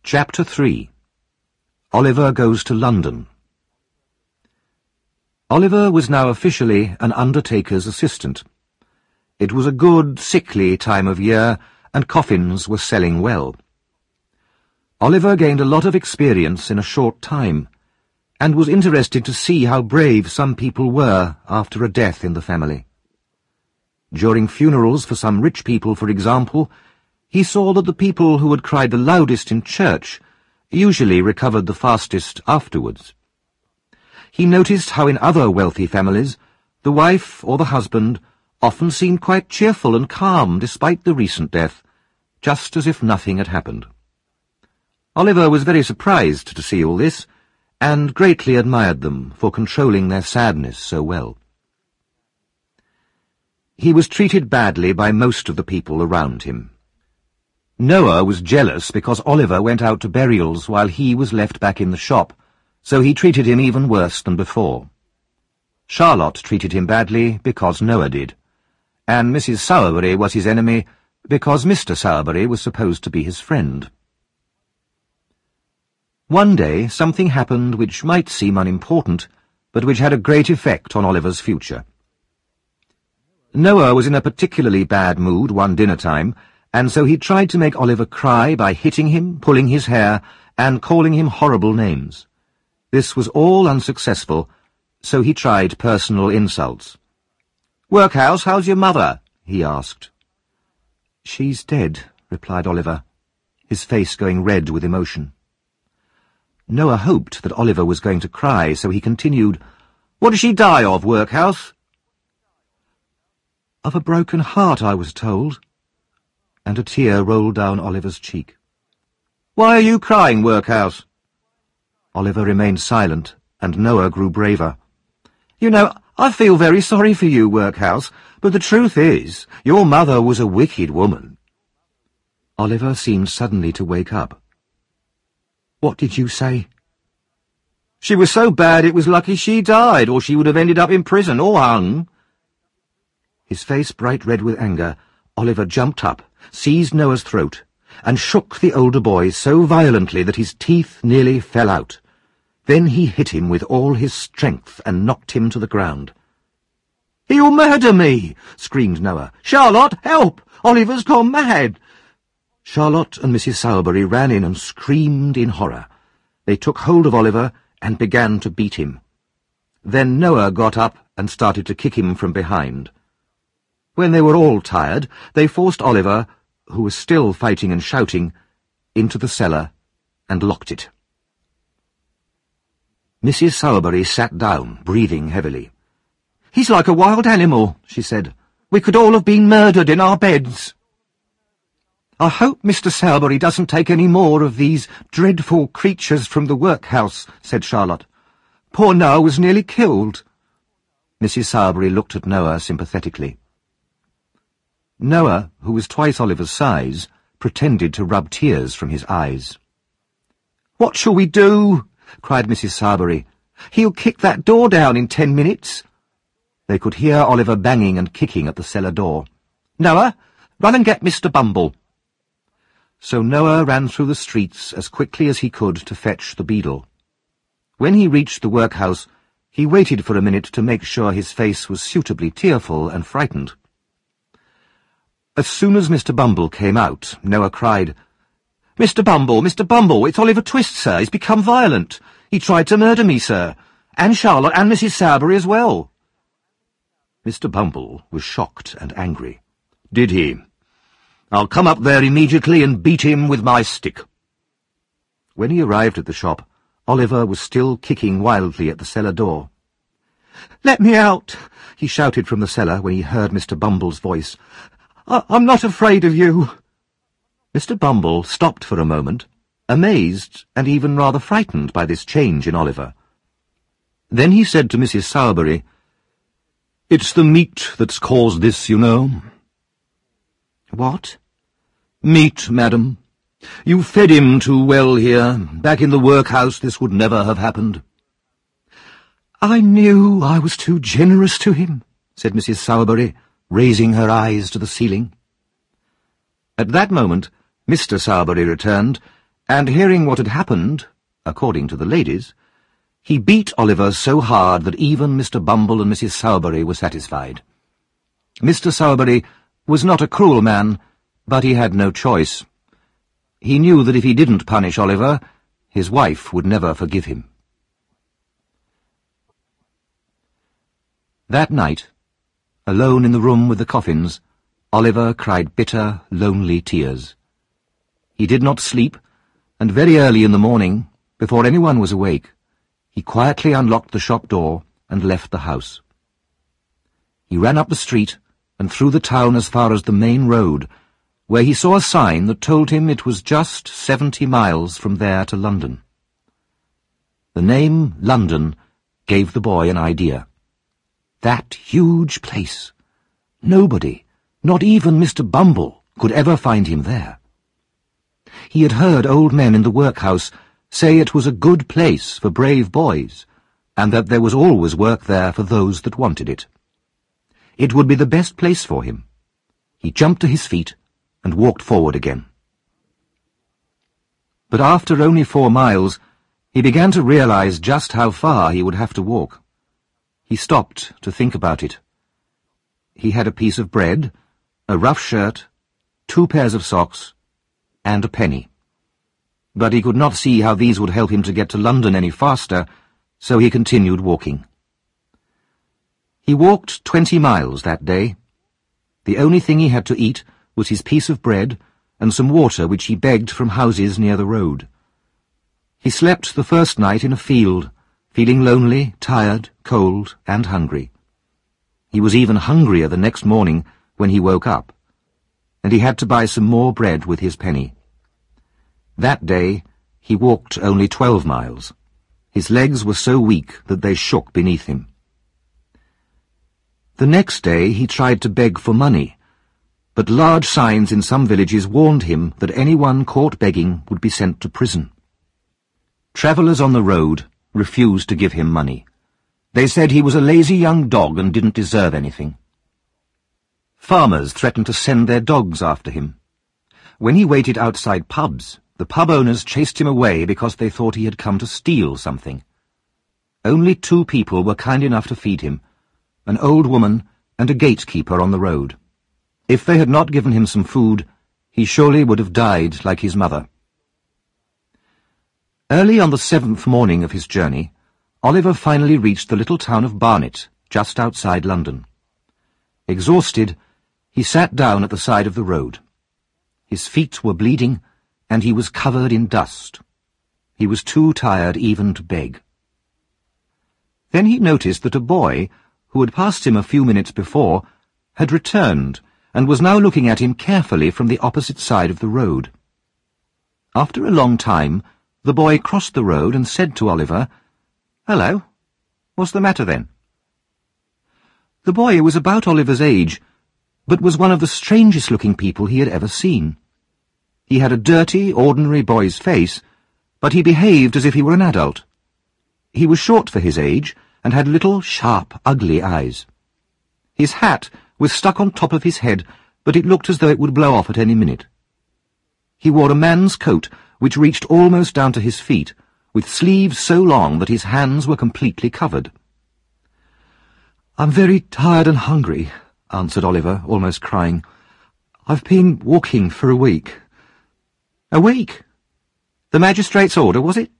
Chapter 3. Oliver Goes to London. Oliver was now officially an undertaker's assistant. It was a good, sickly time of year, and coffins were selling well. Oliver gained a lot of experience in a short time, and was interested to see how brave some people were after a death in the family. During funerals for some rich people, for example, he saw that the people who had cried the loudest in church usually recovered the fastest afterwards. He noticed how in other wealthy families the wife or the husband often seemed quite cheerful and calm despite the recent death, just as if nothing had happened. Oliver was very surprised to see all this, and greatly admired them for controlling their sadness so well. He was treated badly by most of the people around him. Noah was jealous because Oliver went out to burials while he was left back in the shop, so he treated him even worse than before. Charlotte treated him badly because Noah did, and Mrs. Sowerberry was his enemy because Mr. Sowerberry was supposed to be his friend. One day something happened which might seem unimportant, but which had a great effect on Oliver's future. Noah was in a particularly bad mood one dinner time, and so he tried to make Oliver cry by hitting him, pulling his hair, and calling him horrible names. This was all unsuccessful, so he tried personal insults. "Workhouse, how's your mother?" he asked. "She's dead," replied Oliver, his face going red with emotion. Noah hoped that Oliver was going to cry, so he continued, "What did she die of, Workhouse?" "Of a broken heart, I was told," and a tear rolled down Oliver's cheek. "Why are you crying, Workhouse?" Oliver remained silent, and Noah grew braver. "You know, I feel very sorry for you, Workhouse, but the truth is, your mother was a wicked woman." Oliver seemed suddenly to wake up. "What did you say?" "She was so bad it was lucky she died, or she would have ended up in prison or hung." His face bright red with anger, Oliver jumped up, seized Noah's throat, and shook the older boy so violently that his teeth nearly fell out. Then he hit him with all his strength and knocked him to the ground. "He'll murder me!" screamed Noah. "Charlotte, help! Oliver's gone mad!" Charlotte and Mrs. Sowerberry ran in and screamed in horror. They took hold of Oliver and began to beat him. Then Noah got up and started to kick him from behind. When they were all tired, they forced Oliver, who was still fighting and shouting, into the cellar and locked it. Mrs. Sowerberry sat down, breathing heavily. "He's like a wild animal," she said. "We could all have been murdered in our beds." "I hope Mr. Sowerberry doesn't take any more of these dreadful creatures from the workhouse," said Charlotte. "Poor Noah was nearly killed." Mrs. Sowerberry looked at Noah sympathetically. Noah, who was twice Oliver's size, pretended to rub tears from his eyes. "What shall we do?" cried Mrs. Sowerberry. "He'll kick that door down in 10 minutes." They could hear Oliver banging and kicking at the cellar door. "Noah, run and get Mr. Bumble." So Noah ran through the streets as quickly as he could to fetch the beadle. When he reached the workhouse, he waited for a minute to make sure his face was suitably tearful and frightened. As soon as Mr. Bumble came out, Noah cried, Mr. Bumble, it's Oliver Twist, sir. He's become violent. He tried to murder me, sir, and Charlotte and Mrs. Sowerberry as well." Mr. Bumble was shocked and angry. "Did he? I'll come up there immediately and beat him with my stick." When he arrived at the shop, Oliver was still kicking wildly at the cellar door. "Let me out!" he shouted from the cellar when he heard Mr. Bumble's voice. "I'm not afraid of you." Mr. Bumble stopped for a moment, amazed and even rather frightened by this change in Oliver. Then he said to Mrs. Sowerberry, "It's the meat that's caused this, you know." "What?" "Meat, madam. You fed him too well here. Back in the workhouse this would never have happened." "I knew I was too generous to him," said Mrs. Sowerberry, raising her eyes to the ceiling. At that moment, Mr. Sowerberry returned, and hearing what had happened, according to the ladies, he beat Oliver so hard that even Mr. Bumble and Mrs. Sowerberry were satisfied. Mr. Sowerberry was not a cruel man, but he had no choice. He knew that if he didn't punish Oliver, his wife would never forgive him. That night, alone in the room with the coffins, Oliver cried bitter, lonely tears. He did not sleep, and very early in the morning, before anyone was awake, he quietly unlocked the shop door and left the house. He ran up the street and through the town as far as the main road, where he saw a sign that told him it was just 70 miles from there to London. The name London gave the boy an idea. That huge place. Nobody, not even Mr. Bumble, could ever find him there. He had heard old men in the workhouse say it was a good place for brave boys, and that there was always work there for those that wanted it. It would be the best place for him. He jumped to his feet and walked forward again. But after only 4 miles, he began to realize just how far he would have to walk. He stopped to think about it. He had a piece of bread, a rough shirt, 2 pairs of socks, and a penny. But he could not see how these would help him to get to London any faster, so he continued walking. He walked 20 miles that day. The only thing he had to eat was his piece of bread and some water which he begged from houses near the road. He slept the first night in a field, feeling lonely, tired, cold, and hungry. He was even hungrier the next morning when he woke up, and he had to buy some more bread with his penny. That day he walked only 12 miles. His legs were so weak that they shook beneath him. The next day he tried to beg for money, but large signs in some villages warned him that anyone caught begging would be sent to prison. Travellers on the road refused to give him money. They said he was a lazy young dog and didn't deserve anything. Farmers threatened to send their dogs after him. When he waited outside pubs, the pub owners chased him away because they thought he had come to steal something. Only 2 people were kind enough to feed him, an old woman and a gatekeeper on the road. If they had not given him some food, he surely would have died like his mother. Early on the 7th morning of his journey, Oliver finally reached the little town of Barnet, just outside London. Exhausted, he sat down at the side of the road. His feet were bleeding, and he was covered in dust. He was too tired even to beg. Then he noticed that a boy, who had passed him a few minutes before, had returned and was now looking at him carefully from the opposite side of the road. After a long time, the boy crossed the road and said to Oliver, "Hello. What's the matter then?" The boy was about Oliver's age, but was one of the strangest-looking people he had ever seen. He had a dirty, ordinary boy's face, but he behaved as if he were an adult. He was short for his age and had little, sharp, ugly eyes. His hat was stuck on top of his head, but it looked as though it would blow off at any minute. He wore a man's coat which reached almost down to his feet, with sleeves so long that his hands were completely covered. "I'm very tired and hungry," answered Oliver, almost crying. "I've been walking for a week." "A week? The magistrate's order, was it?"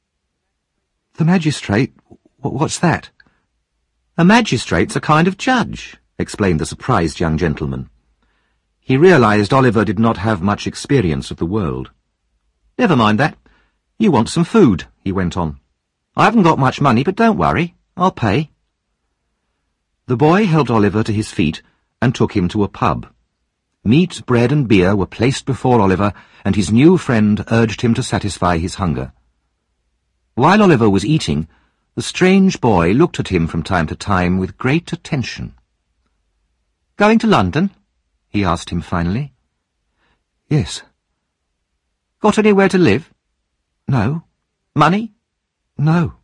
"The magistrate? What's that?" "A magistrate's a kind of judge," explained the surprised young gentleman. He realized Oliver did not have much experience of the world. "Never mind that. You want some food," he went on. "I haven't got much money, but don't worry. I'll pay." The boy helped Oliver to his feet and took him to a pub. Meat, bread, and beer were placed before Oliver, and his new friend urged him to satisfy his hunger. While Oliver was eating, the strange boy looked at him from time to time with great attention. "Going to London?" he asked him finally. "Yes." "Got anywhere to live?" "No." "Money?" "No."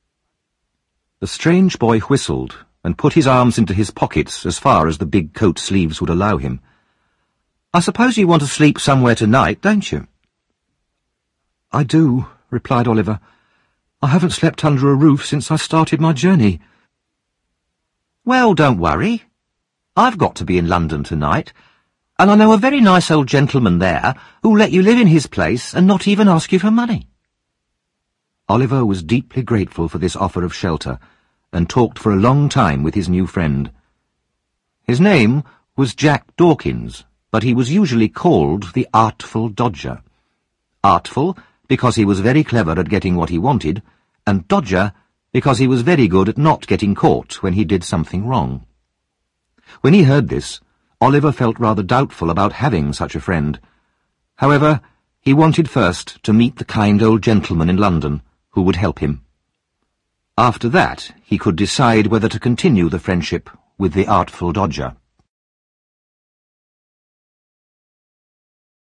The strange boy whistled and put his arms into his pockets as far as the big coat sleeves would allow him. "I suppose you want to sleep somewhere tonight, don't you?" "I do," replied Oliver. "I haven't slept under a roof since I started my journey." "Well, don't worry. I've got to be in London tonight, and I know a very nice old gentleman there who'll let you live in his place and not even ask you for money." Oliver was deeply grateful for this offer of shelter, and talked for a long time with his new friend. His name was Jack Dawkins, but he was usually called the Artful Dodger. Artful because he was very clever at getting what he wanted, and Dodger because he was very good at not getting caught when he did something wrong. When he heard this, Oliver felt rather doubtful about having such a friend. However, he wanted first to meet the kind old gentleman in London who would help him. After that, he could decide whether to continue the friendship with the Artful Dodger.